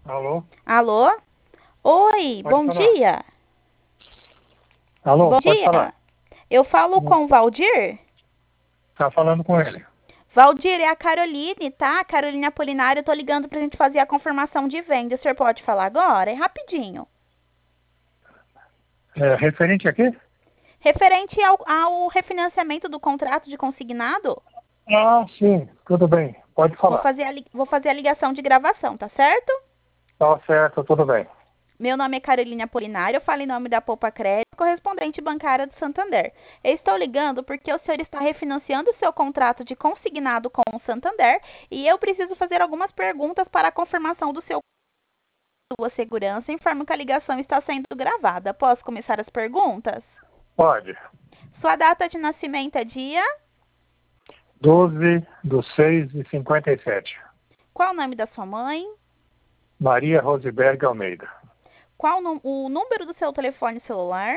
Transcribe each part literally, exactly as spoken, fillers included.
Alô? Alô? Oi, Pode bom falar. dia. Alô, Bom pode falar. dia. Eu falo com o Valdir? Tá falando com ele. Valdir, é a Caroline, tá? Caroline Apolinário, eu tô ligando pra gente fazer a confirmação de venda. O senhor pode falar agora? É rapidinho. É, referente aqui? Referente ao, ao refinanciamento do contrato de consignado, Ah, sim, tudo bem. Pode vou falar. fazer a, li- vou fazer a ligação de gravação, tá certo? Tá certo, tudo bem. Meu nome é Caroline Apolinário, eu falo em nome da Poupa Crédito, correspondente bancária do Santander. Eu estou ligando porque o senhor está refinanciando o seu contrato de consignado com o Santander e eu preciso fazer algumas perguntas para a confirmação do seu sua segurança. Informo que a ligação está sendo gravada. Posso começar as perguntas? Pode. Sua data de nascimento é dia? Doze do seis de cinquenta e sete. Qual o nome da sua mãe? Maria Roseberg Almeida. Qual nu- o número do seu telefone celular?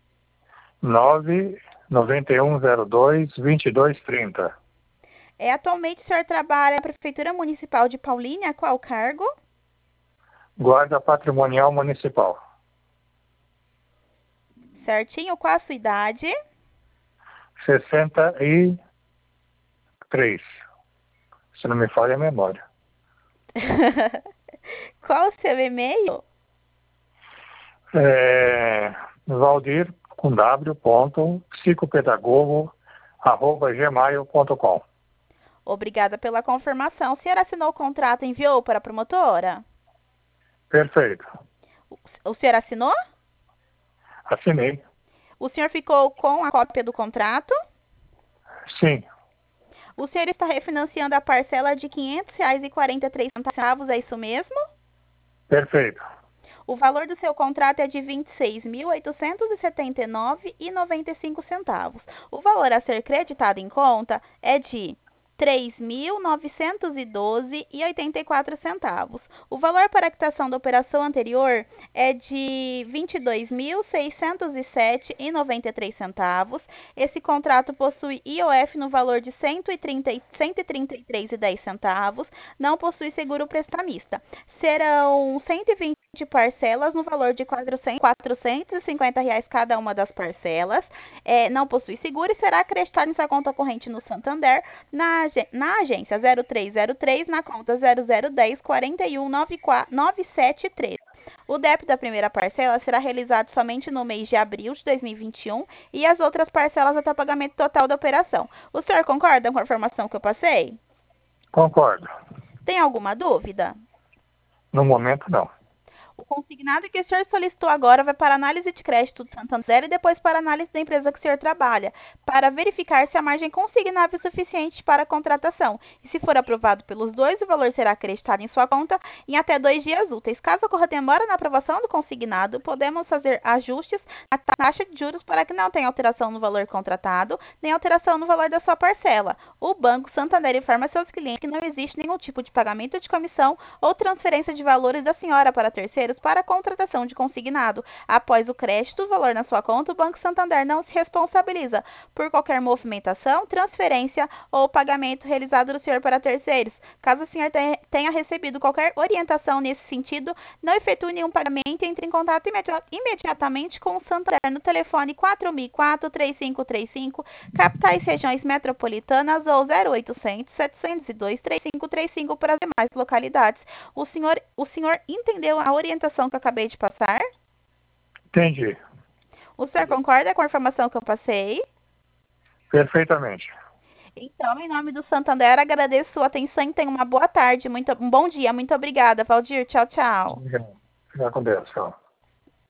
Nove noventa e um zero dois vinte e dois trinta. É, atualmente o senhor trabalha na Prefeitura Municipal de Paulínia, qual cargo? Guarda Patrimonial Municipal. Certinho, qual a sua idade? Sessenta e três. Se não me falha a memória. Qual o seu e-mail? É, Valdir com W ponto psicopedagogo arroba gmail ponto com. Obrigada pela confirmação. O senhor assinou o contrato e enviou para a promotora? Perfeito. O o senhor assinou? Assinei. O senhor ficou com a cópia do contrato? Sim, O senhor está refinanciando a parcela de quinhentos reais e quarenta e três centavos, é isso mesmo? perfeito. O valor do seu contrato é de vinte e seis mil oitocentos e setenta e nove reais e noventa e cinco centavos. O valor a ser creditado em conta é de três mil novecentos e doze reais e oitenta e quatro centavos. O valor para a quitação da operação anterior é de vinte e dois mil seiscentos e sete reais e noventa e três centavos. Esse contrato possui I O F no valor de cento e trinta, cento e trinta e três reais e dez centavos. Não possui seguro prestamista. Serão cento e vinte parcelas no valor de quatrocentos e cinquenta reais cada uma das parcelas. É, não possui seguro e será acreditado em sua conta corrente no Santander, na, na agência zero três zero três, na conta zero zero um zero quatro um nove quatro nove sete três. O débito da primeira parcela será realizado somente no mês de abril de dois mil e vinte e um e as outras parcelas até o pagamento total da operação. O senhor concorda com a informação que eu passei? Concordo. Tem alguma dúvida? No momento, não. O consignado que o senhor solicitou agora vai para análise de crédito do Santander e depois para análise da empresa que o senhor trabalha, para verificar se a margem consignável é suficiente para a contratação. E se for aprovado pelos dois, o valor será acreditado em sua conta em até dois dias úteis. Caso ocorra demora na aprovação do consignado, podemos fazer ajustes na taxa de juros para que não tenha alteração no valor contratado, nem alteração no valor da sua parcela. O Banco Santander informa seus clientes que não existe nenhum tipo de pagamento de comissão ou transferência de valores da senhora para terceiros para a contratação de consignado. Após o crédito do valor na sua conta, o Banco Santander não se responsabiliza por qualquer movimentação, transferência ou pagamento realizado do senhor para terceiros. Caso o senhor tenha recebido qualquer orientação nesse sentido, não efetue nenhum pagamento e entre em contato imediatamente com o Santander no telefone quatro mil e quatro, três cinco três cinco, capitais regiões metropolitanas ou zero oitocentos, setecentos e dois, três cinco três cinco para as demais localidades. O senhor, o senhor entendeu a orientação que eu acabei de passar? Entendi. O senhor concorda com a informação que eu passei? Perfeitamente. Então, em nome do Santander, agradeço sua atenção e tenha uma boa tarde, muito, um bom dia. Muito obrigada, Valdir. Tchau, tchau. Obrigado. Fica com Deus. Tchau.